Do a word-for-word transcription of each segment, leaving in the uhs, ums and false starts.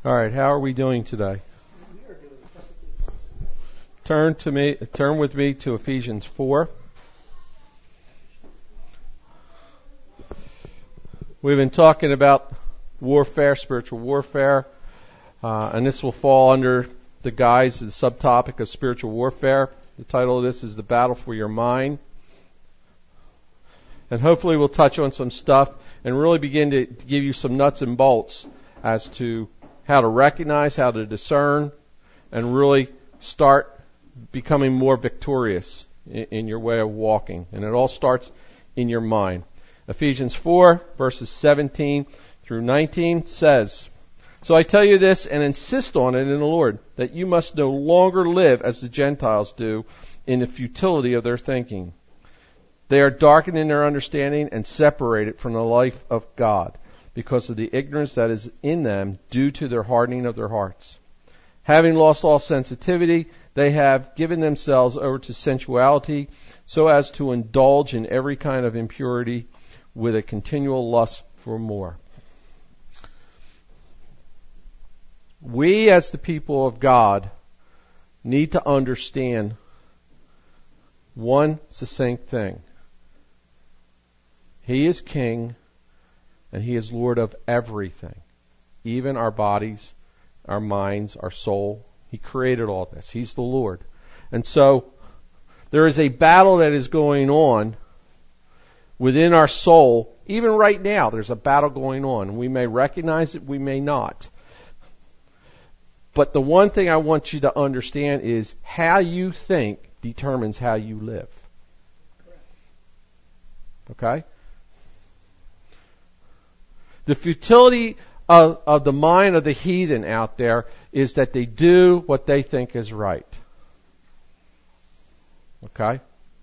All right, how are we doing today? Turn to me, turn with me to Ephesians four. We've been talking about warfare, spiritual warfare, uh, and this will fall under the guise of the subtopic of spiritual warfare. The title of this is The Battle for Your Mind. And hopefully we'll touch on some stuff and really begin to give you some nuts and bolts as to how to recognize, how to discern, and really start becoming more victorious in, in your way of walking. And it all starts in your mind. Ephesians four, verses seventeen through nineteen says, "So I tell you this and insist on it in the Lord, that you must no longer live as the Gentiles do in the futility of their thinking. They are darkened in their understanding and separated from the life of God because of the ignorance that is in them due to their hardening of their hearts. Having lost all sensitivity, they have given themselves over to sensuality so as to indulge in every kind of impurity with a continual lust for more." We as the people of God need to understand one succinct thing. He is King and He is Lord of everything, even our bodies, our minds, our soul. He created all this. He's the Lord. And so there is a battle that is going on within our soul. Even right now, there's a battle going on. We may recognize it, we may not. But the one thing I want you to understand is how you think determines how you live. Okay? The futility of, of the mind of the heathen out there is that they do what they think is right. Okay?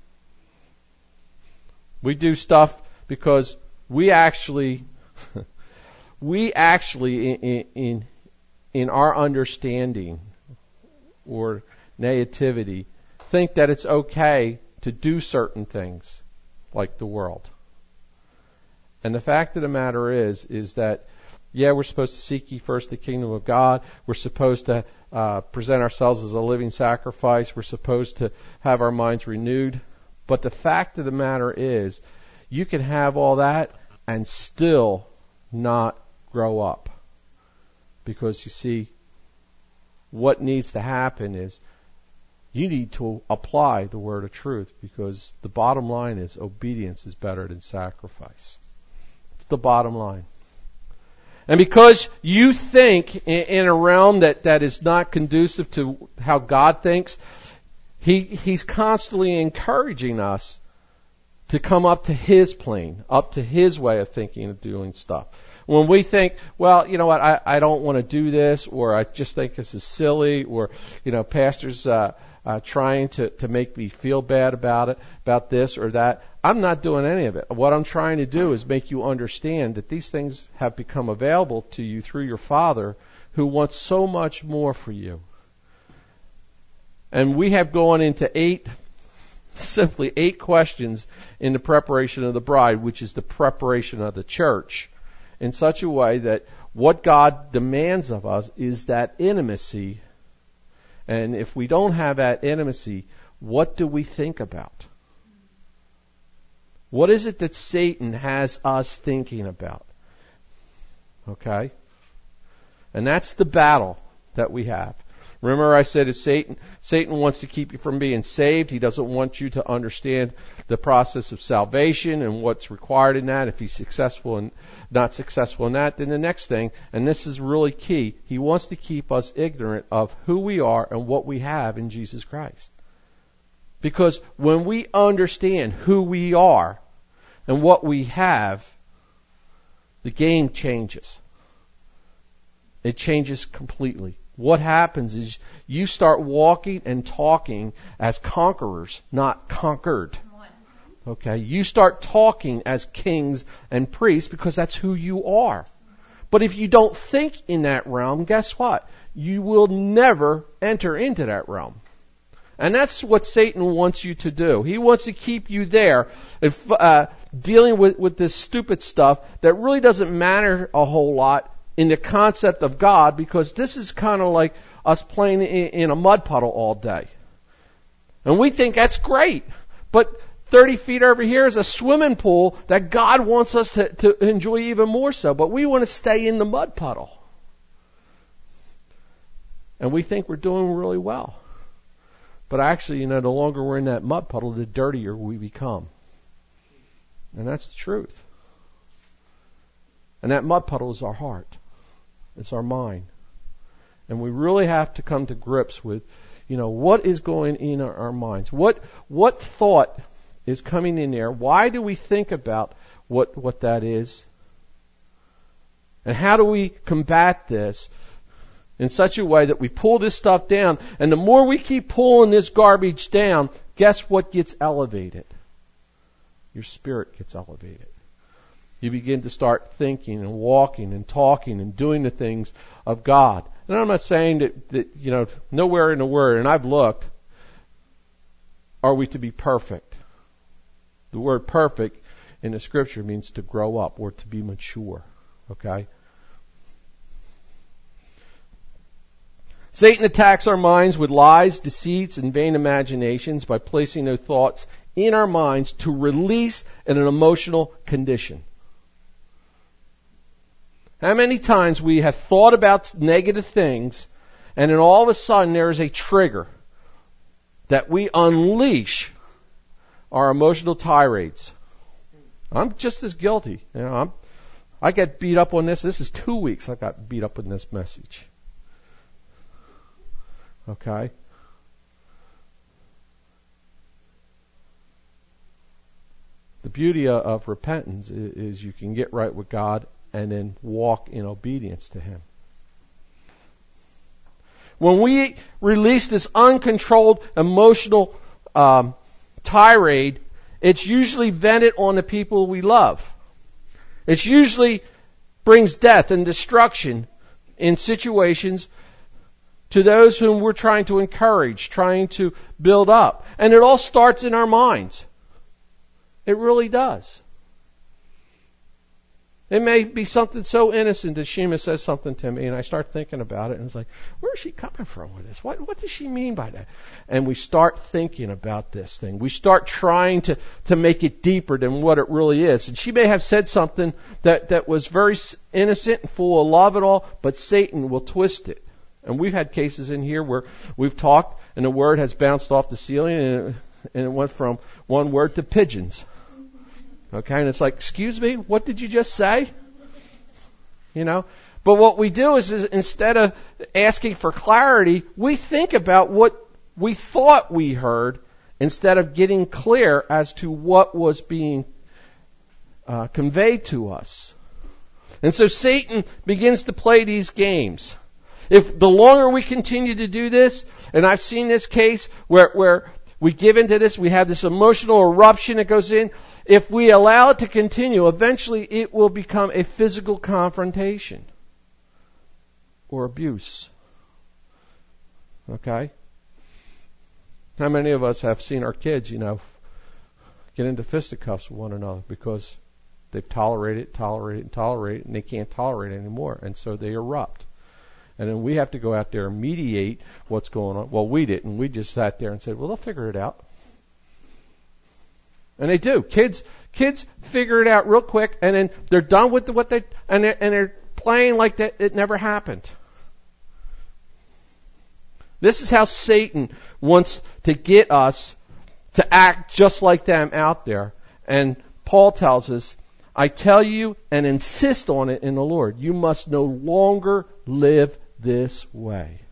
We do stuff because we actually, we actually in, in, in our understanding or naivety think that it's okay to do certain things like the world. And the fact of the matter is, is that, yeah, we're supposed to seek ye first the kingdom of God. We're supposed to uh, present ourselves as a living sacrifice. We're supposed to have our minds renewed. But the fact of the matter is, you can have all that and still not grow up. Because you see, what needs to happen is you need to apply the word of truth, because the bottom line is obedience is better than sacrifice. It's the bottom line. And because you think in, in a realm that, that is not conducive to how God thinks, he He's constantly encouraging us to come up to His plane, up to His way of thinking and doing stuff. When we think, well, you know what, I, I don't want to do this, or I just think this is silly, or, you know, pastor's uh, uh, trying to, to make me feel bad about it, about this or that. I'm not doing any of it. What I'm trying to do is make you understand that these things have become available to you through your Father, who wants so much more for you. And we have gone into eight, simply eight questions in the preparation of the bride, which is the preparation of the church, in such a way that what God demands of us is that intimacy. And if we don't have that intimacy, what do we think about? What is it that Satan has us thinking about? Okay? And that's the battle that we have. Remember I said if Satan, Satan wants to keep you from being saved. He doesn't want you to understand the process of salvation and what's required in that. If he's successful and not successful in that, then the next thing, and this is really key, he wants to keep us ignorant of who we are and what we have in Jesus Christ. Because when we understand who we are and what we have, the game changes. It changes completely. What happens is you start walking and talking as conquerors, not conquered. Okay? You start talking as kings and priests because that's who you are. But if you don't think in that realm, guess what? You will never enter into that realm. And that's what Satan wants you to do. He wants to keep you there, uh, dealing with, with this stupid stuff that really doesn't matter a whole lot in the concept of God, because this is kind of like us playing in a mud puddle all day. And we think that's great. But thirty feet over here is a swimming pool that God wants us to, to enjoy even more so. But we want to stay in the mud puddle. And we think we're doing really well. But actually, you know, the longer we're in that mud puddle, the dirtier we become. And that's the truth. And that mud puddle is our heart. It's our mind. And we really have to come to grips with, you know, what is going in our, our minds? What what thought is coming in there? Why do we think about what what that is? And how do we combat this in such a way that we pull this stuff down? And the more we keep pulling this garbage down, guess what gets elevated? Your spirit gets elevated. You begin to start thinking and walking and talking and doing the things of God. And I'm not saying that, that, you know, nowhere in the Word, and I've looked, are we to be perfect. The word perfect in the Scripture means to grow up or to be mature. Okay? Satan attacks our minds with lies, deceits, and vain imaginations by placing those thoughts in our minds to release in an emotional condition. How many times we have thought about negative things, and then all of a sudden there is a trigger that we unleash our emotional tirades. I'm just as guilty. You know, I'm, I get beat up on this. This is two weeks I got beat up on this message. Okay? The beauty of repentance is you can get right with God and then walk in obedience to Him. When we release this uncontrolled emotional um, tirade, it's usually vented on the people we love. It usually brings death and destruction in situations to those whom we're trying to encourage, trying to build up. And it all starts in our minds. It really does. It may be something so innocent that Shema says something to me, and I start thinking about it, and it's like, where is she coming from with this? What, what does she mean by that? And we start thinking about this thing. We start trying to, to make it deeper than what it really is. And she may have said something that, that was very innocent and full of love and all, but Satan will twist it. And we've had cases in here where we've talked, and the word has bounced off the ceiling, and it, and it went from one word to pigeons. Okay, and it's like, excuse me, what did you just say? You know, but what we do is, is instead of asking for clarity, we think about what we thought we heard instead of getting clear as to what was being uh, conveyed to us. And so Satan begins to play these games. If the longer we continue to do this, and I've seen this case where, where we give into this, we have this emotional eruption that goes in. If we allow it to continue, eventually it will become a physical confrontation or abuse. Okay? How many of us have seen our kids, you know, get into fisticuffs with one another because they've tolerated, tolerated, and tolerated, and they can't tolerate it anymore, and so they erupt. And then we have to go out there and mediate what's going on. Well, we didn't. We just sat there and said, well, they'll figure it out. And they do. Kids, kids figure it out real quick, and then they're done with what they and they're, and they're playing like that it never happened. This is how Satan wants to get us to act just like them out there. And Paul tells us, I tell you and insist on it in the Lord, you must no longer live this way.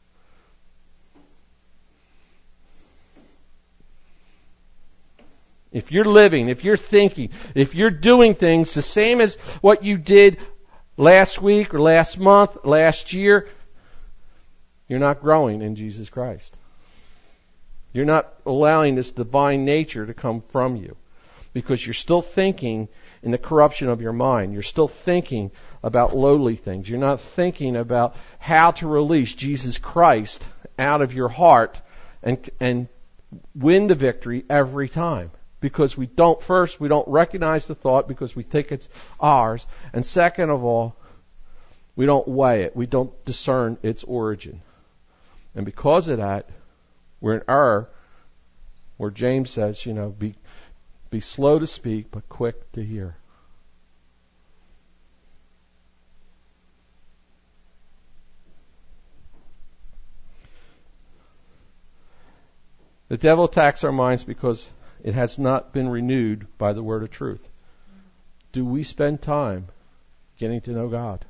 If you're living, if you're thinking, if you're doing things the same as what you did last week or last month, last year, you're not growing in Jesus Christ. You're not allowing this divine nature to come from you because you're still thinking in the corruption of your mind. You're still thinking about lowly things. You're not thinking about how to release Jesus Christ out of your heart and, and win the victory every time. Because we don't, first, we don't recognize the thought because we think it's ours. And second of all, We don't weigh it. We don't discern its origin. And because of that, we're in error, where James says, you know, be, be slow to speak, but quick to hear. The devil attacks our minds because it has not been renewed by the word of truth. Do we spend time getting to know God?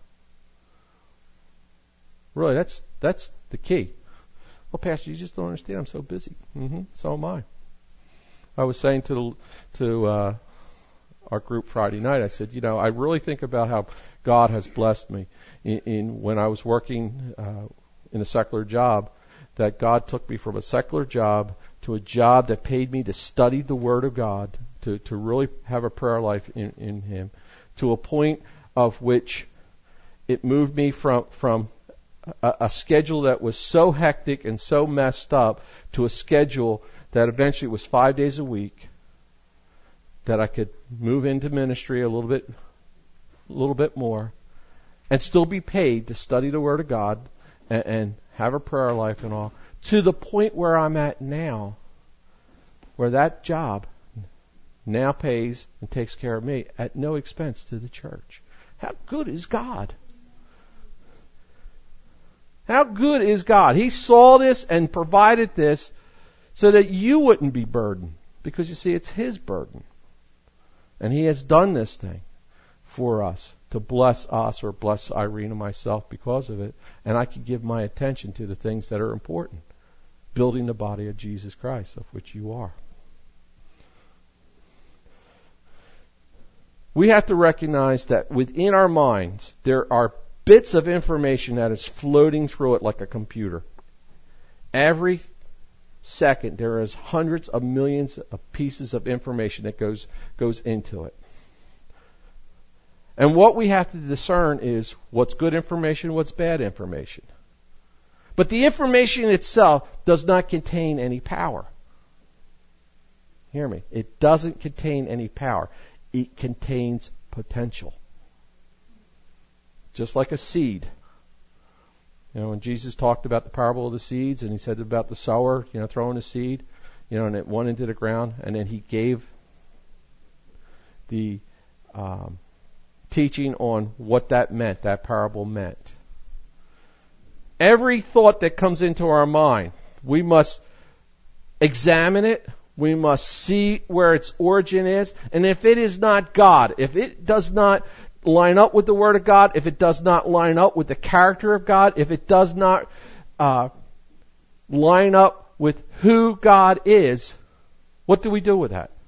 Really, that's that's the key. Well, Pastor, you just don't understand. I'm so busy. Mm-hmm. So am I. I was saying to the, to uh, our group Friday night, I said, you know, I really think about how God has blessed me in, in when I was working uh, in a secular job, that God took me from a secular job to a job that paid me to study the Word of God, to, to really have a prayer life in, in Him, to a point of which it moved me from, from a, a schedule that was so hectic and so messed up to a schedule that eventually was five days a week, that I could move into ministry a little bit, a little bit more, and still be paid to study the Word of God and, and have a prayer life and all, to the point where I'm at now, where that job now pays and takes care of me at no expense to the church. How good is God? How good is God? He saw this and provided this so that you wouldn't be burdened. Because you see, it's His burden. And He has done this thing for us to bless us or bless Irene and myself because of it. And I can give my attention to the things that are important. Building the body of Jesus Christ, of which you are. We have to recognize that within our minds, there are bits of information that is floating through it like a computer. Every second, there is hundreds of millions of pieces of information that goes goes into it. And what we have to discern is what's good information, what's bad information. But the information itself does not contain any power. Hear me. It doesn't contain any power. It contains potential. Just like a seed. You know, when Jesus talked about the parable of the seeds, and He said about the sower, you know, throwing a seed, you know, and it went into the ground, and then He gave the um, teaching on what that meant, that parable meant. Every thought that comes into our mind, we must examine it. We must see where its origin is. And if it is not God, if it does not line up with the Word of God, if it does not line up with the character of God, if it does not uh, line up with who God is, what do we do with that?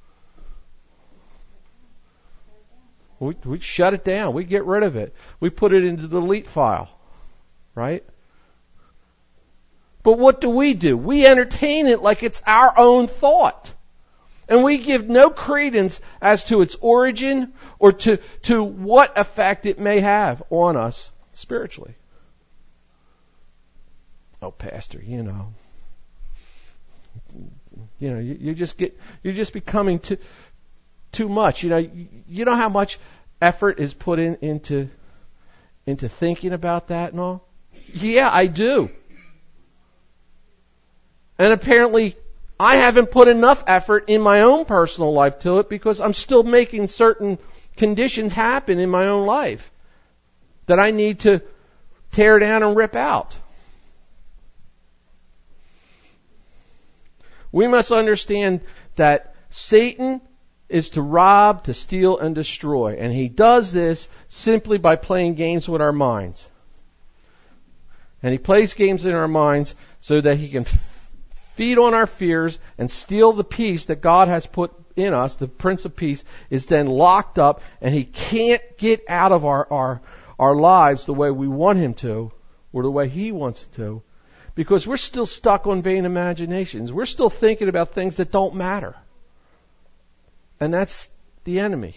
We, we shut it down. We get rid of it. We put it into the delete file. Right? But what do we do? We entertain it like it's our own thought. And we give no credence as to its origin or to, to what effect it may have on us spiritually. Oh, Pastor, you know. You know, you, you just get, you're just becoming too, too much. You know, you, you know how much effort is put in, into, into thinking about that and all? Yeah, I do. And apparently, I haven't put enough effort in my own personal life to it because I'm still making certain conditions happen in my own life that I need to tear down and rip out. We must understand that Satan is to rob, to steal, and destroy. And he does this simply by playing games with our minds. And he plays games in our minds so that he can f- feed on our fears and steal the peace that God has put in us. The Prince of Peace is then locked up, and he can't get out of our, our, our lives the way we want him to, or the way he wants to, because we're still stuck on vain imaginations. We're still thinking about things that don't matter. And that's the enemy.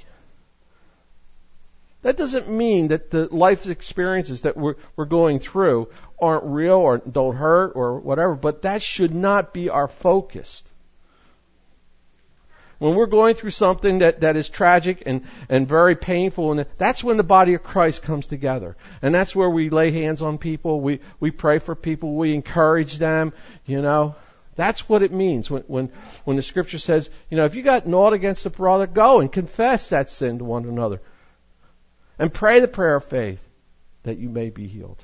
That doesn't mean that the life experiences that we're, we're going through aren't real or don't hurt or whatever, but that should not be our focus. When we're going through something that, that is tragic and, and very painful, and that's when the body of Christ comes together. And that's where we lay hands on people, we, we pray for people, we encourage them, you know. That's what it means when, when, when the Scripture says, you know, if you got naught against a brother, go and confess that sin to one another. And pray the prayer of faith that you may be healed.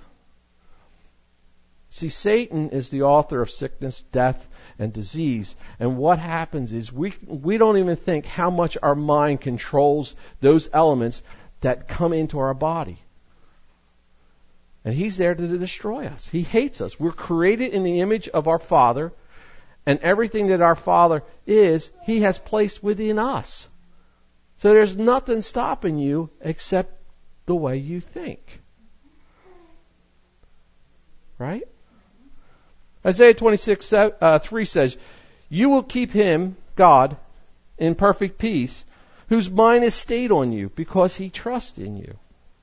See, Satan is the author of sickness, death, and disease. And what happens is we we don't even think how much our mind controls those elements that come into our body. And he's there to destroy us. He hates us. We're created in the image of our Father, and everything that our Father is, He has placed within us. So there's nothing stopping you except the way you think. Right? Isaiah twenty-six, uh, three says, you will keep him, God, in perfect peace, whose mind is stayed on you, because he trusts in you.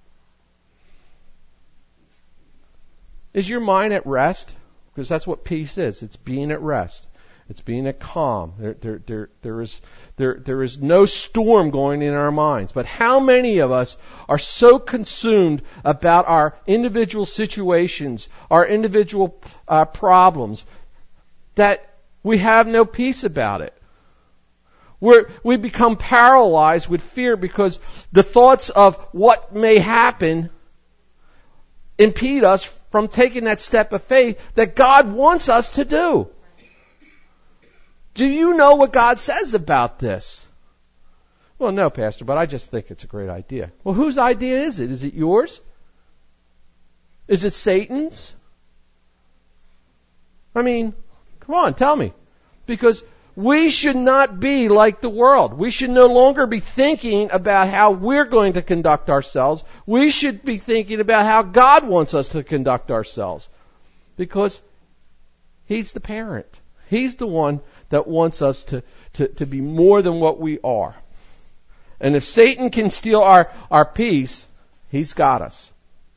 Is your mind at rest? Because that's what peace is. It's being at rest. It's being at calm. There, there, there, there is, there, there is no storm going in our minds. But how many of us are so consumed about our individual situations, our individual uh, problems, that we have no peace about it? We're, we become paralyzed with fear because the thoughts of what may happen impede us from taking that step of faith that God wants us to do. Do you know what God says about this? Well, no, Pastor, but I just think it's a great idea. Well, whose idea is it? Is it yours? Is it Satan's? I mean, come on, tell me. Because we should not be like the world. We should no longer be thinking about how we're going to conduct ourselves. We should be thinking about how God wants us to conduct ourselves. Because He's the parent. He's the one that wants us to, to, to be more than what we are. And if Satan can steal our, our peace, he's got us.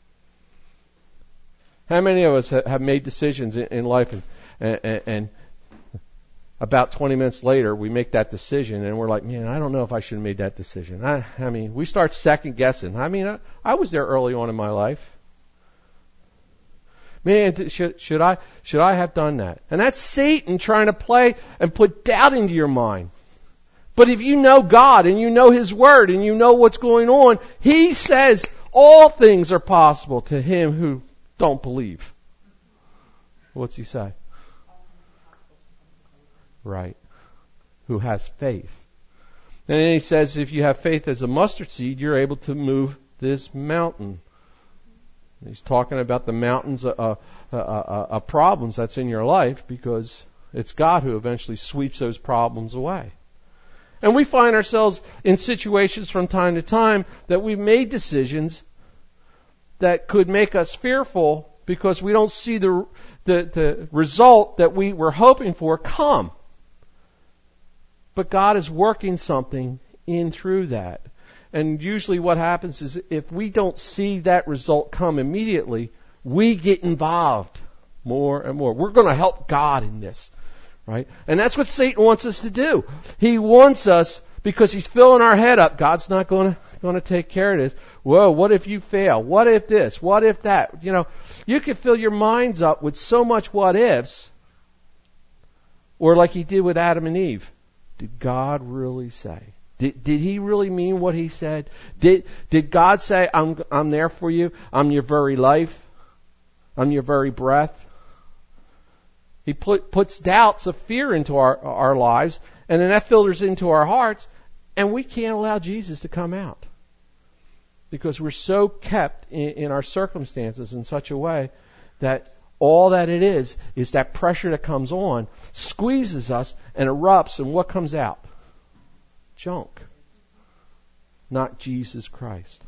How many of us have made decisions in, in life and, and, and about twenty minutes later we make that decision and we're like, man, I don't know if I should have made that decision. I, I mean, we start second guessing. I mean, I, I was there early on in my life. Man, should, should I should I have done that? And that's Satan trying to play and put doubt into your mind. But if you know God and you know His Word and you know what's going on, He says all things are possible to him who don't believe. What's He say? Right. Who has faith. And then He says if you have faith as a mustard seed, you're able to move this mountain. He's talking about the mountains of uh, uh, uh, uh, problems that's in your life because it's God who eventually sweeps those problems away. And we find ourselves in situations from time to time that we've made decisions that could make us fearful because we don't see the, the, the result that we were hoping for come. But God is working something in through that. And usually what happens is if we don't see that result come immediately, we get involved more and more. We're going to help God in this, right? And that's what Satan wants us to do. He wants us, because he's filling our head up, God's not going to, going to take care of this. Whoa, what if you fail? What if this? What if that? You know, you can fill your minds up with so much what ifs, or like he did with Adam and Eve. Did God really say? Did, did He really mean what He said? Did, did God say, I'm, I'm there for you, I'm your very life, I'm your very breath? He put, puts doubts of fear into our, our lives, and then that filters into our hearts, and we can't allow Jesus to come out. Because we're so kept in, in our circumstances in such a way that all that it is, is that pressure that comes on, squeezes us and erupts, and what comes out? Junk. Not Jesus Christ.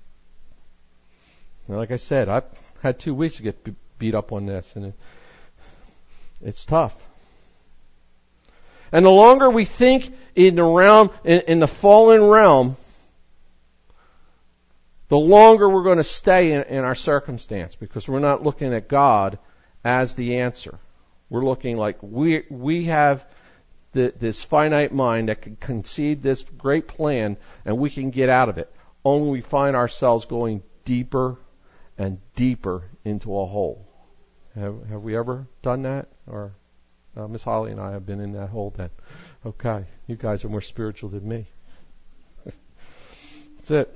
Now, like I said, I've had two weeks to get b- beat up on this, and it, it's tough. And the longer we think in the realm, in, in the fallen realm, the longer we're going to stay in, in our circumstance, because we're not looking at God as the answer. We're looking like we we have the, this finite mind that can conceive this great plan and we can get out of it. Only we find ourselves going deeper and deeper into a hole. Have, have we ever done that? Or uh, Miss Holly and I have been in that hole then. Okay, you guys are more spiritual than me. That's it.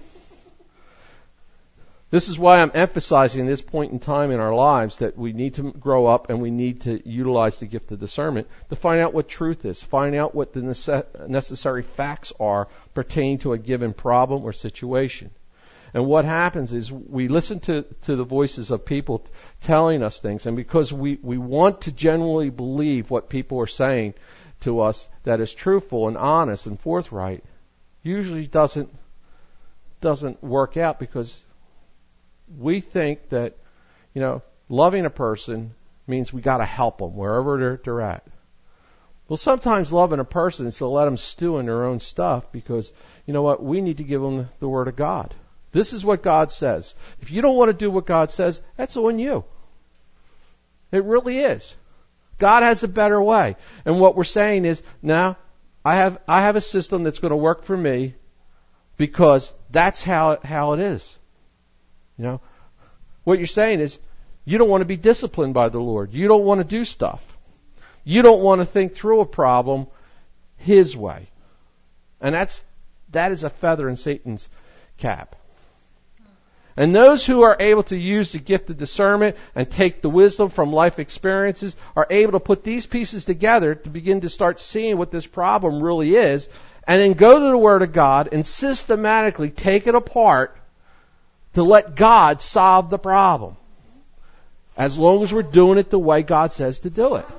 This is why I'm emphasizing this point in time in our lives that we need to grow up and we need to utilize the gift of discernment to find out what truth is, find out what the nece- necessary facts are pertaining to a given problem or situation. And what happens is we listen to, to the voices of people t- telling us things, and because we, we want to genuinely believe what people are saying to us that is truthful and honest and forthright, usually doesn't doesn't work out because we think that, you know, loving a person means we got to help them wherever they're, they're at. Well, sometimes loving a person is to let them stew in their own stuff because, you know what, we need to give them the Word of God. This is what God says. If you don't want to do what God says, that's on you. It really is. God has a better way. And what we're saying is, now, I have I have a system that's going to work for me because that's how it, how it is. You know, what you're saying is you don't want to be disciplined by the Lord. You don't want to do stuff. You don't want to think through a problem His way. And that's that is a feather in Satan's cap. And those who are able to use the gift of discernment and take the wisdom from life experiences are able to put these pieces together to begin to start seeing what this problem really is, and then go to the Word of God and systematically take it apart to let God solve the problem. As long as we're doing it the way God says to do it.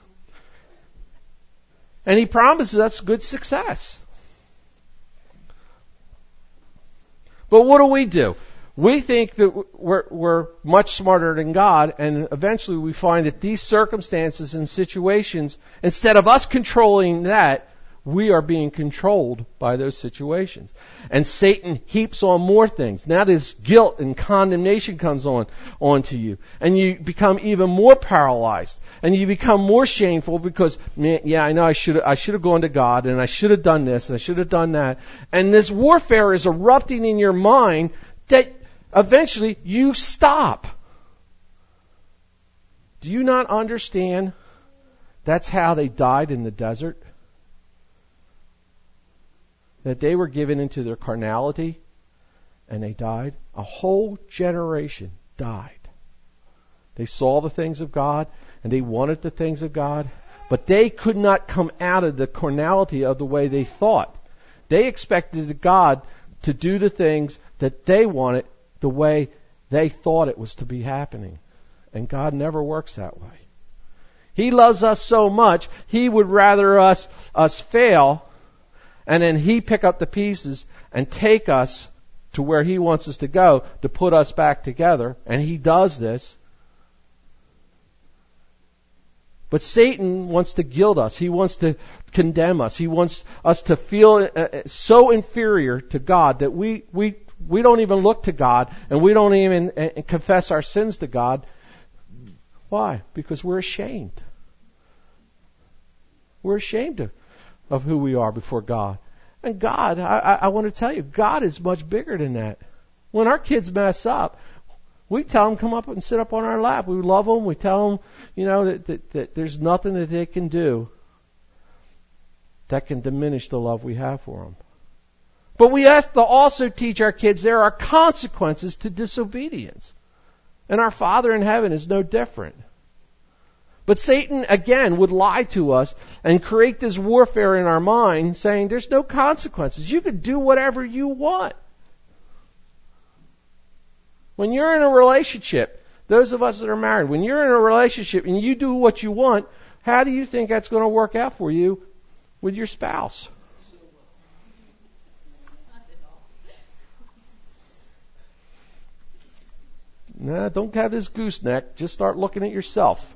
And He promises us good success. But what do we do? We think that we're, we're much smarter than God, and eventually we find that these circumstances and situations, instead of us controlling that, we are being controlled by those situations. And Satan heaps on more things. Now this guilt and condemnation comes on onto you. And you become even more paralyzed. And you become more shameful because, man, yeah, I know I should I should have gone to God, and I should have done this, and I should have done that. And this warfare is erupting in your mind that eventually you stop. Do you not understand that's how they died in the desert? That they were given into their carnality and they died. A whole generation died. They saw the things of God and they wanted the things of God, but they could not come out of the carnality of the way they thought. They expected God to do the things that they wanted the way they thought it was to be happening. And God never works that way. He loves us so much, He would rather us us fail, and then He pick up the pieces and take us to where He wants us to go to put us back together. And He does this. But Satan wants to guilt us. He wants to condemn us. He wants us to feel uh, so inferior to God that we, we, we don't even look to God and we don't even uh, confess our sins to God. Why? Because we're ashamed. We're ashamed of of who we are before God. And God, I, I, I want to tell you, God is much bigger than that. When our kids mess up, we tell them, come up and sit up on our lap. We love them. We tell them, you know, that, that, that there's nothing that they can do that can diminish the love we have for them. But we have to also teach our kids there are consequences to disobedience. And our Father in heaven is no different. But Satan, again, would lie to us and create this warfare in our mind saying there's no consequences. You can do whatever you want. When you're in a relationship, those of us that are married, when you're in a relationship and you do what you want, how do you think that's going to work out for you with your spouse? Nah, don't have this gooseneck. Just start looking at yourself.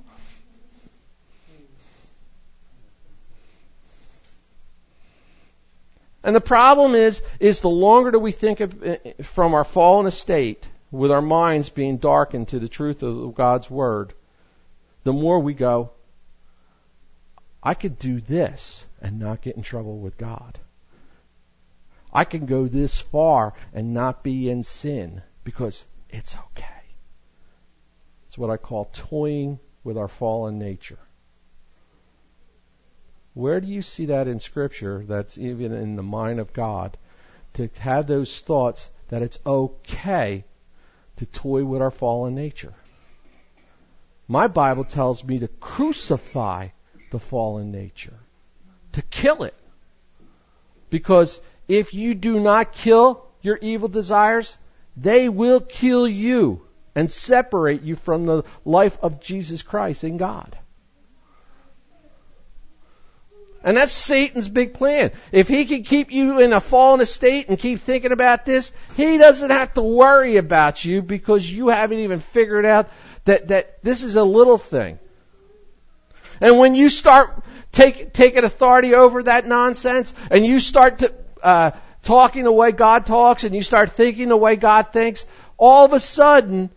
And the problem is, is the longer that we think of, from our fallen estate, with our minds being darkened to the truth of God's Word, the more we go, I could do this and not get in trouble with God. I can go this far and not be in sin because it's okay. It's what I call toying with our fallen nature. Where do you see that in Scripture, that's even in the mind of God, to have those thoughts that it's okay to toy with our fallen nature? My Bible tells me to crucify the fallen nature, to kill it. Because if you do not kill your evil desires, they will kill you and separate you from the life of Jesus Christ in God. And that's Satan's big plan. If he can keep you in a fallen state and keep thinking about this, he doesn't have to worry about you because you haven't even figured out that, that this is a little thing. And when you start take, taking authority over that nonsense and you start to, uh, talking the way God talks and you start thinking the way God thinks, all of a sudden,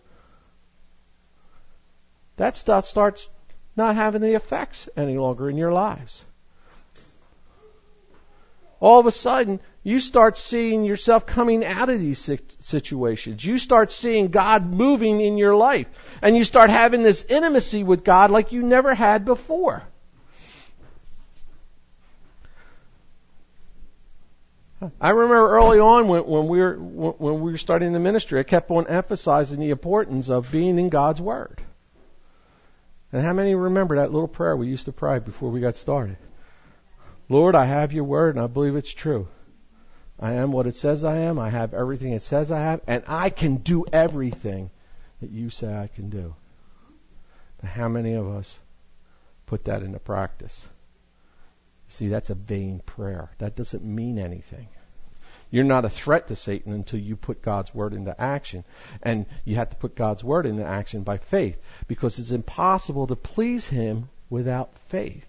that stuff starts not having the effects any longer in your lives. All of a sudden, you start seeing yourself coming out of these situations. You start seeing God moving in your life. And you start having this intimacy with God like you never had before. I remember early on when, when we were when we were starting the ministry, I kept on emphasizing the importance of being in God's Word. And how many remember that little prayer we used to pray before we got started? Lord, I have your word and I believe it's true. I am what it says I am. I have everything it says I have. And I can do everything that you say I can do. Now, how many of us put that into practice? See, that's a vain prayer. That doesn't mean anything. You're not a threat to Satan until you put God's word into action. And you have to put God's word into action by faith. Because it's impossible to please him without faith.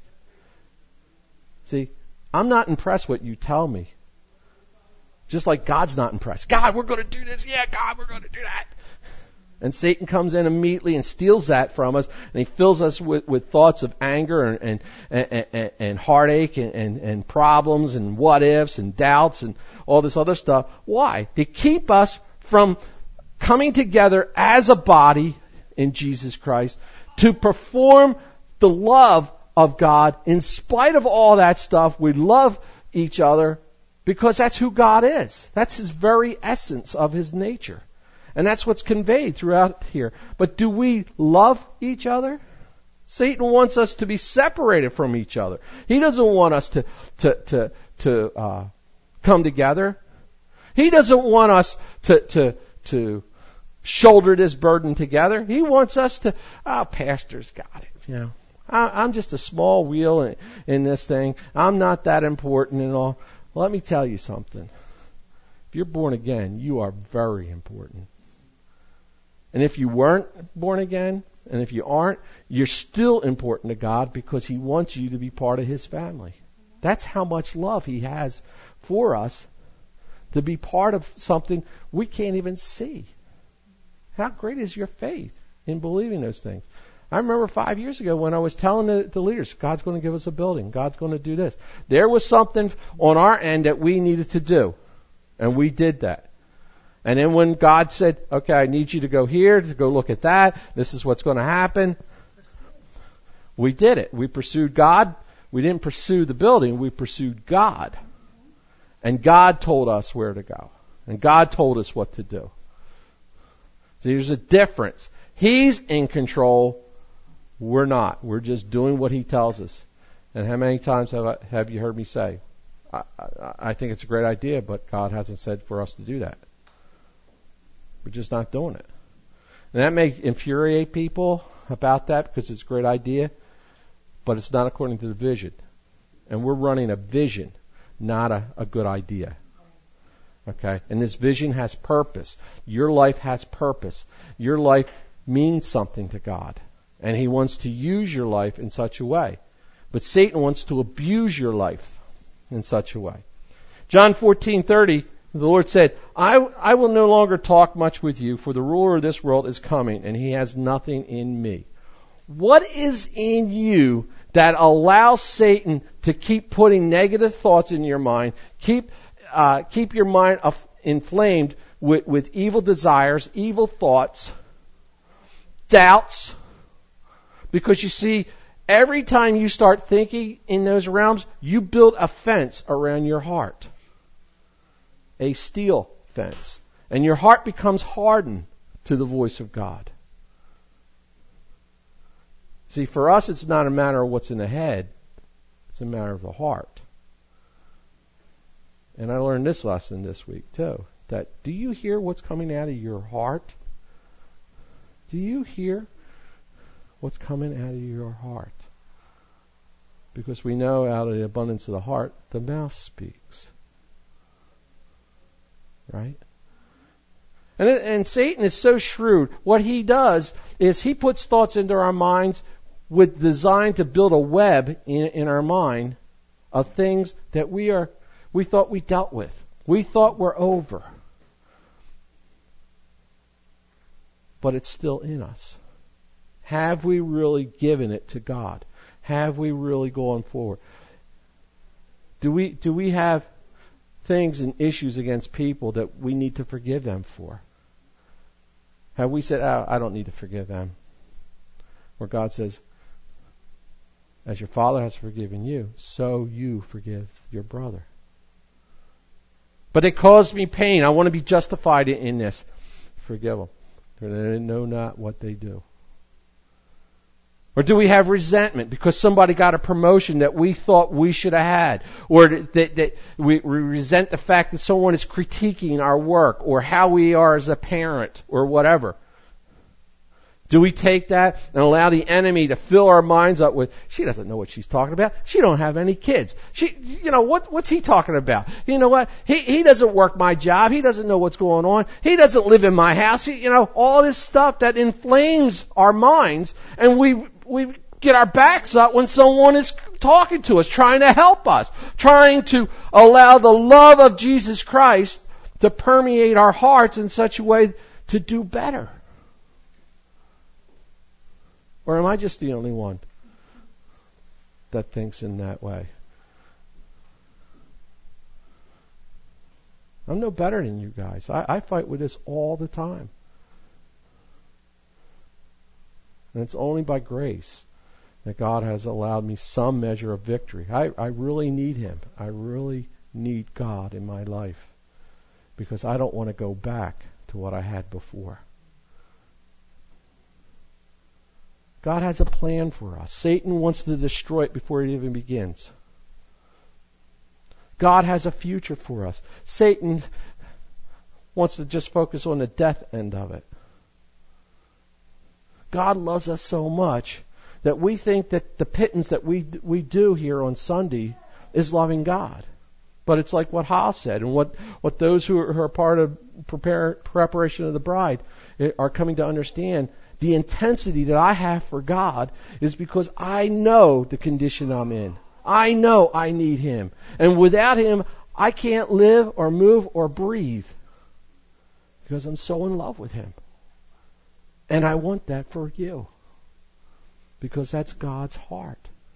See, I'm not impressed what you tell me. Just like God's not impressed. God, we're going to do this. Yeah, God, we're going to do that. And Satan comes in immediately and steals that from us. And he fills us with, with thoughts of anger and, and, and, and, and heartache and, and, and problems and what ifs and doubts and all this other stuff. Why? To keep us from coming together as a body in Jesus Christ to perform the love of God. In spite of all that stuff, we love each other because that's who God is. That's his very essence of his nature. And that's what's conveyed throughout here. But do we love each other? Satan wants us to be separated from each other. He doesn't want us to to to to uh, come together. He doesn't want us to to to shoulder this burden together. He wants us to, oh, pastor's got it, you know. I, I'm just a small wheel in, in this thing. I'm not that important and all. Well, let me tell you something. If you're born again, you are very important. And if you weren't born again, and if you aren't, you're still important to God because he wants you to be part of his family. That's how much love he has for us, to be part of something we can't even see. How great is your faith in believing those things? I remember five years ago when I was telling the, the leaders, God's going to give us a building. God's going to do this. There was something on our end that we needed to do. And we did that. And then when God said, okay, I need you to go here, to go look at that. This is what's going to happen. We did it. We pursued God. We didn't pursue the building. We pursued God. And God told us where to go. And God told us what to do. So there's a difference. He's in control. We're not. We're just doing what he tells us. And how many times have, I, have you heard me say, I, I, I think it's a great idea, but God hasn't said for us to do that. We're just not doing it. And that may infuriate people about that because it's a great idea, but it's not according to the vision. And we're running a vision, not a, a good idea. Okay? And this vision has purpose. Your life has purpose. Your life means something to God. And he wants to use your life in such a way. But Satan wants to abuse your life in such a way. John fourteen thirty, the Lord said, I, I will no longer talk much with you, for the ruler of this world is coming, and he has nothing in me. What is in you that allows Satan to keep putting negative thoughts in your mind, keep uh, keep your mind af- inflamed with, with evil desires, evil thoughts, doubts. Because you see, every time you start thinking in those realms, you build a fence around your heart. A steel fence. And your heart becomes hardened to the voice of God. See, for us, it's not a matter of what's in the head. It's a matter of the heart. And I learned this lesson this week, too. That, do you hear what's coming out of your heart? Do you hear what's coming out of your heart? Because we know out of the abundance of the heart, the mouth speaks. Right? And, it, and Satan is so shrewd. What he does is he puts thoughts into our minds with design to build a web in, in our mind of things that we are we thought we dealt with. We thought we're over. But it's still in us. Have we really given it to God? Have we really gone forward? Do we do we have things and issues against people that we need to forgive them for? Have we said, oh, I don't need to forgive them? Where God says, as your Father has forgiven you, so you forgive your brother. But it caused me pain. I want to be justified in this. Forgive them. For they know not what they do. Or do we have resentment because somebody got a promotion that we thought we should have had? Or that, that we, we resent the fact that someone is critiquing our work or how we are as a parent or whatever? Do we take that and allow the enemy to fill our minds up with, she doesn't know what she's talking about. She don't have any kids. She, you know, what, what's he talking about? You know what? He, he doesn't work my job. He doesn't know what's going on. He doesn't live in my house. He, you know, all this stuff that inflames our minds, and we, we get our backs up when someone is talking to us, trying to help us, trying to allow the love of Jesus Christ to permeate our hearts in such a way to do better. Or am I just the only one that thinks in that way? I'm no better than you guys. I, I fight with this all the time. And it's only by grace that God has allowed me some measure of victory. I, I really need Him. I really need God in my life. Because I don't want to go back to what I had before. God has a plan for us. Satan wants to destroy it before it even begins. God has a future for us. Satan wants to just focus on the death end of it. God loves us so much that we think that the pittance that we we do here on Sunday is loving God. But it's like what Hal said, and what, what those who are, who are part of prepare, preparation of the bride are coming to understand. The intensity that I have for God is because I know the condition I'm in. I know I need Him. And without Him, I can't live or move or breathe. Because I'm so in love with Him. And I want that for you. Because that's God's heart.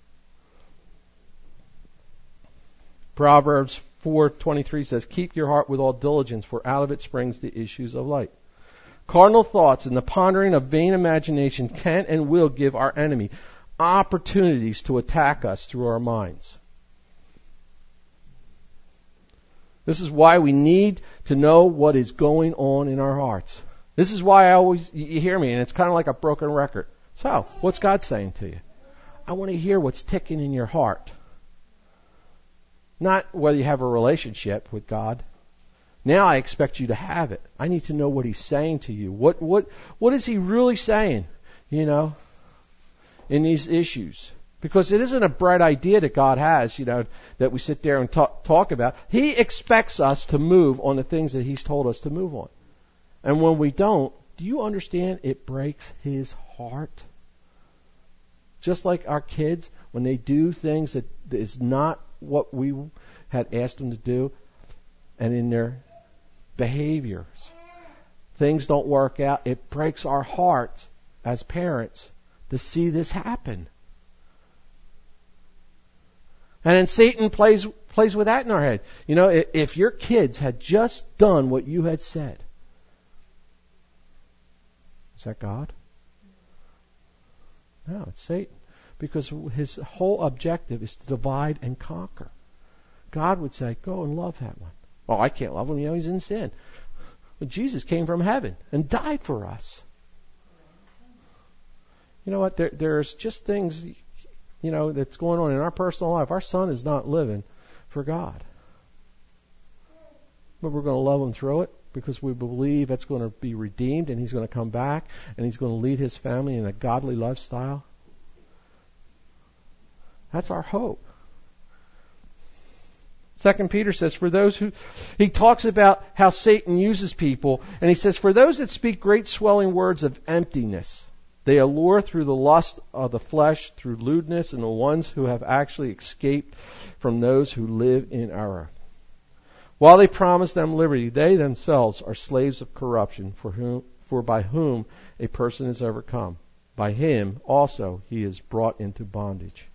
Proverbs four twenty-three says, keep your heart with all diligence, for out of it springs the issues of life. Carnal thoughts and the pondering of vain imagination can and will give our enemy opportunities to attack us through our minds. This is why we need to know what is going on in our hearts. This is why I always, you hear me, and it's kind of like a broken record. So, what's God saying to you? I want to hear what's ticking in your heart. Not whether you have a relationship with God. Now I expect you to have it. I need to know what He's saying to you. What what what is He really saying, you know, in these issues? Because it isn't a bright idea that God has, you know, that we sit there and talk, talk about. He expects us to move on the things that He's told us to move on. And when we don't, do you understand it breaks His heart? Just like our kids, when they do things that is not what we had asked them to do, and in their behaviors, things don't work out, it breaks our hearts as parents to see this happen. And then Satan plays plays with that in our head. You know, if, if your kids had just done what you had said, is that God? No, it's Satan. Because his whole objective is to divide and conquer. God would say, go and love that one. Oh, I can't love him. You know, he's in sin. But Jesus came from heaven and died for us. You know what? There, there's just things, you know, that's going on in our personal life. Our son is not living for God. But we're going to love him through it because we believe that's going to be redeemed and he's going to come back and he's going to lead his family in a godly lifestyle. That's our hope. Second Peter says, for those who, he talks about how Satan uses people, and he says, for those that speak great swelling words of emptiness, they allure through the lust of the flesh, through lewdness, and the ones who have actually escaped from those who live in error. While they promise them liberty, they themselves are slaves of corruption, for whom, for by whom a person is overcome. By him also he is brought into bondage.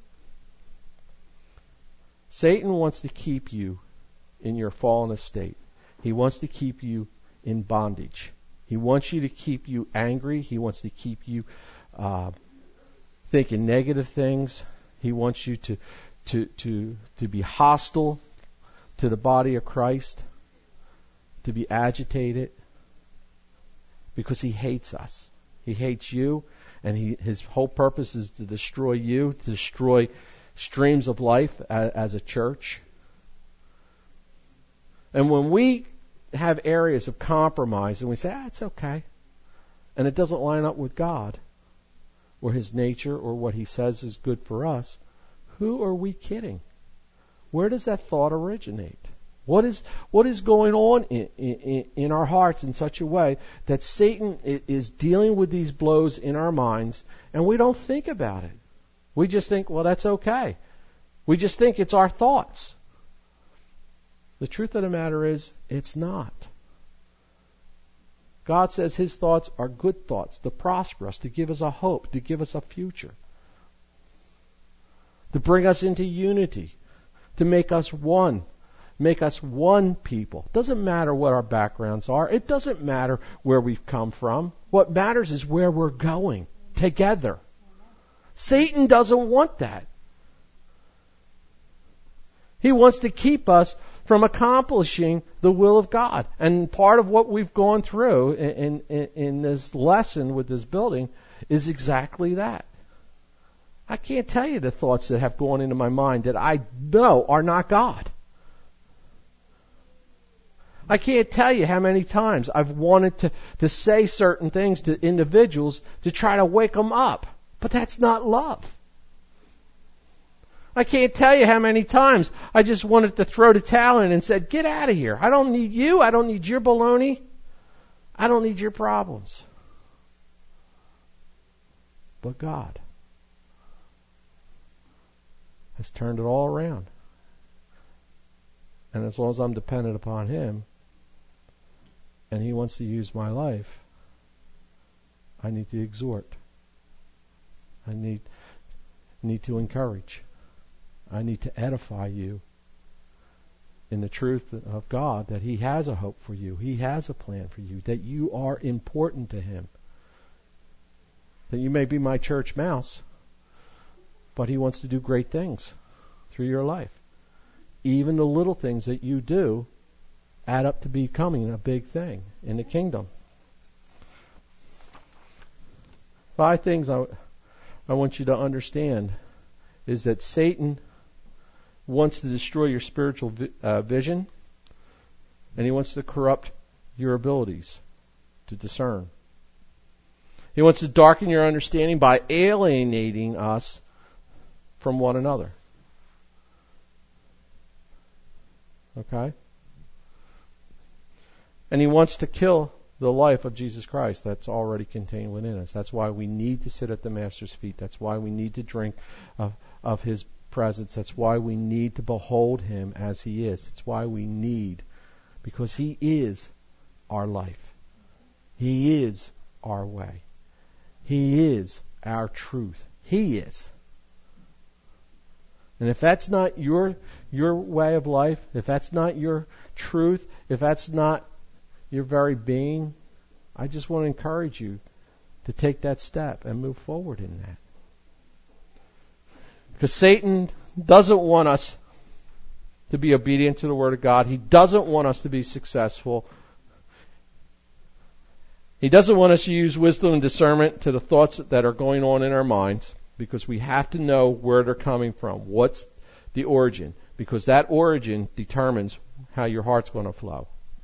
Satan wants to keep you in your fallen estate. He wants to keep you in bondage. He wants you to keep you angry. He wants to keep you uh, thinking negative things. He wants you to, to, to, to be hostile to the body of Christ, to be agitated, because he hates us. He hates you, and he, his whole purpose is to destroy you, to destroy streams of life as, as a church. And when we have areas of compromise and we say, ah, it's okay, and it doesn't line up with God or his nature or what he says is good for us, who are we kidding? Where does that thought originate? What is what is going on in, in, in our hearts in such a way that Satan is dealing with these blows in our minds and we don't think about it? We just think, well, that's okay. We just think it's our thoughts. The truth of the matter is, it's not. God says his thoughts are good thoughts, to prosper us, to give us a hope, to give us a future, to bring us into unity, to make us one, make us one people. Doesn't matter what our backgrounds are. It doesn't matter where we've come from. What matters is where we're going together. Satan doesn't want that. He wants to keep us from accomplishing the will of God. And part of what we've gone through in, in, in this lesson with this building is exactly that. I can't tell you the thoughts that have gone into my mind that I know are not God. I can't tell you how many times I've wanted to, to say certain things to individuals to try to wake them up. But that's not love. I can't tell you how many times I just wanted to throw the towel in and said, get out of here. I don't need you. I don't need your baloney. I don't need your problems. But God has turned it all around. And as long as I'm dependent upon him and he wants to use my life, I need to exhort. I need need to encourage. I need to edify you in the truth of God, that he has a hope for you. He has a plan for you, that you are important to him. That you may be my church mouse, but he wants to do great things through your life. Even the little things that you do add up to becoming a big thing in the kingdom. Five things I, I want you to understand is that Satan wants to destroy your spiritual vi- uh, vision, and he wants to corrupt your abilities to discern. He wants to darken your understanding by alienating us from one another. Okay? And he wants to kill the life of Jesus Christ that's already contained within us. That's why we need to sit at the Master's feet. That's why we need to drink of, of his presence. That's why we need to behold him as he is. It's why we need, because he is our life. He is our way. He is our truth. He is. And if that's not your your way of life, if that's not your truth, if that's not your very being, I just want to encourage you to take that step and move forward in that. Because Satan doesn't want us to be obedient to the Word of God. He doesn't want us to be successful. He doesn't want us to use wisdom and discernment to the thoughts that are going on in our minds, because we have to know where they're coming from. What's the origin? Because that origin determines how your heart's going to flow.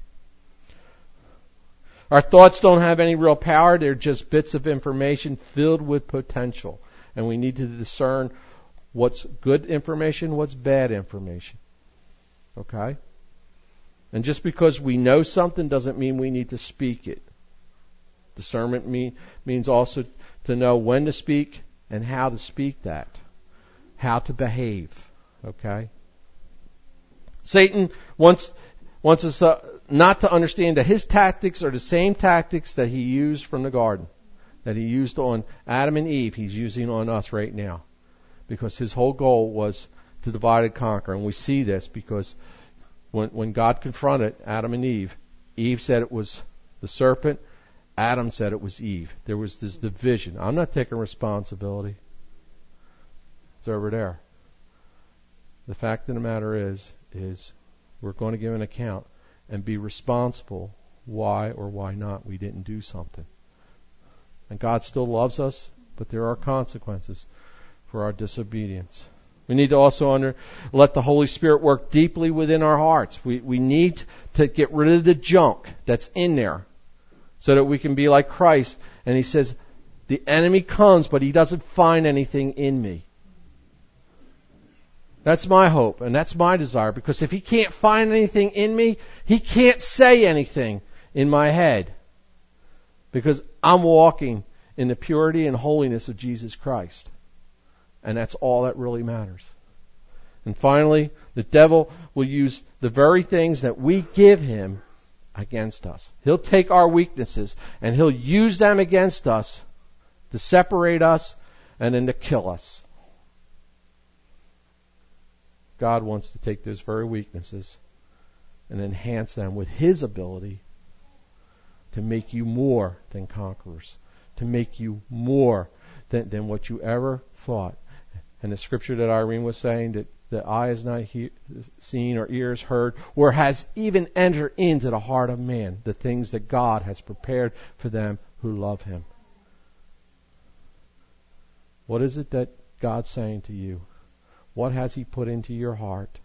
Our thoughts don't have any real power. They're just bits of information filled with potential. And we need to discern what's good information, what's bad information. Okay? And just because we know something doesn't mean we need to speak it. Discernment mean, means also to know when to speak and how to speak that. How to behave. Okay? Satan wants, wants us uh, not to understand that his tactics are the same tactics that he used from the garden. That he used on Adam and Eve, he's using on us right now. Because his whole goal was to divide and conquer. And we see this because when, when God confronted Adam and Eve, Eve said it was the serpent, Adam said it was Eve. There was this division. I'm not taking responsibility. It's over there. The fact of the matter is, is we're going to give an account and be responsible why or why not we didn't do something. And God still loves us, but there are consequences for our disobedience. We need to also under, let the Holy Spirit work deeply within our hearts. We, we need to get rid of the junk that's in there so that we can be like Christ. And he says, the enemy comes, but he doesn't find anything in me. That's my hope, and that's my desire, because if he can't find anything in me, he can't say anything in my head, because I'm walking in the purity and holiness of Jesus Christ. And that's all that really matters. And finally, the devil will use the very things that we give him against us. He'll take our weaknesses and he'll use them against us to separate us and then to kill us. God wants to take those very weaknesses and enhance them with his ability to make you more than conquerors, to make you more than, than what you ever thought. And the scripture that Irene was saying, that the eye has not he- seen or ears heard, or has even entered into the heart of man, the things that God has prepared for them who love him. What is it that God's saying to you? What has he put into your heart?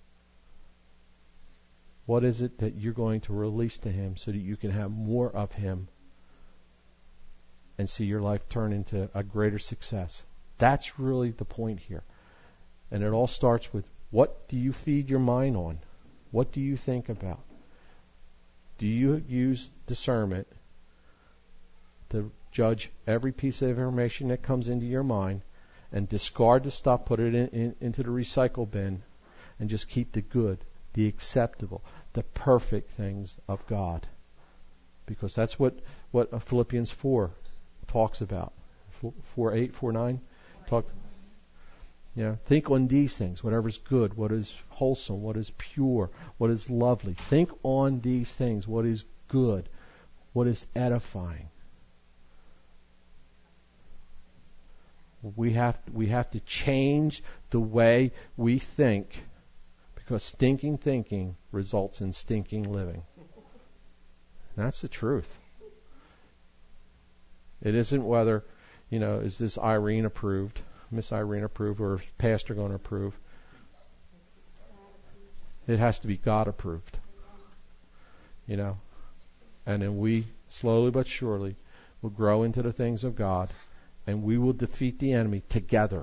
What is it that you're going to release to him so that you can have more of him and see your life turn into a greater success? That's really the point here. And it all starts with, what do you feed your mind on? What do you think about? Do you use discernment to judge every piece of information that comes into your mind and discard the stuff, put it in, in, into the recycle bin, and just keep the good, the acceptable, the perfect things of God? Because that's what, what Philippians four talks about. four eight, four nine Talk, you know, think on these things, whatever is good, what is wholesome, what is pure, what is lovely. Think on these things, what is good, what is edifying. We have we have to change the way we think, because stinking thinking results in stinking living. That's the truth. It isn't whether, you know, is this Irene approved, Miss Irene approved, or is Pastor going to approve? It has to be God approved. You know, and then we slowly but surely will grow into the things of God, and we will defeat the enemy together,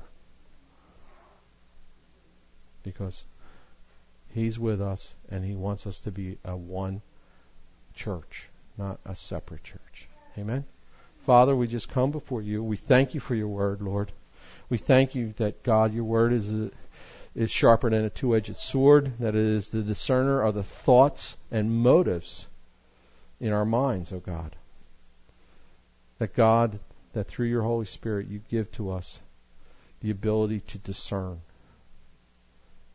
because he's with us and he wants us to be a one church, not a separate church. Amen. Father, we just come before you. We thank you for your word, Lord. We thank you that, God, your word is a, is sharper than a two-edged sword, that it is the discerner of the thoughts and motives in our minds, oh God. That, God, that through your Holy Spirit you give to us the ability to discern,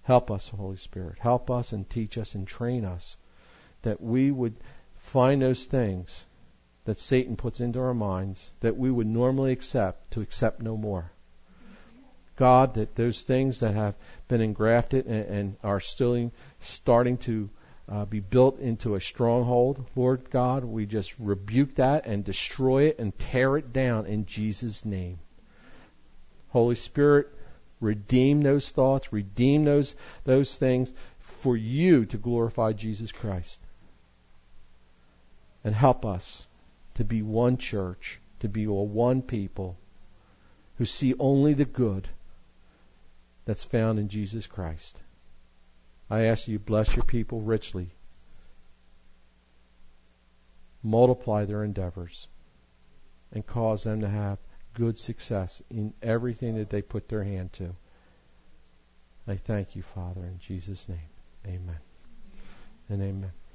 Help us, Holy Spirit. Help us and teach us and train us that we would find those things that Satan puts into our minds that we would normally accept to accept no more. God, that those things that have been engrafted and, and are still starting to uh, be built into a stronghold, Lord God, we just rebuke that and destroy it and tear it down in Jesus' name. Holy Spirit, redeem those thoughts, redeem those those things for you to glorify Jesus Christ. And help us to be one church, to be a one people who see only the good that's found in Jesus Christ. I ask you, bless your people richly. Multiply their endeavors and cause them to have good success in everything that they put their hand to. I thank you, Father, in Jesus' name. Amen and amen.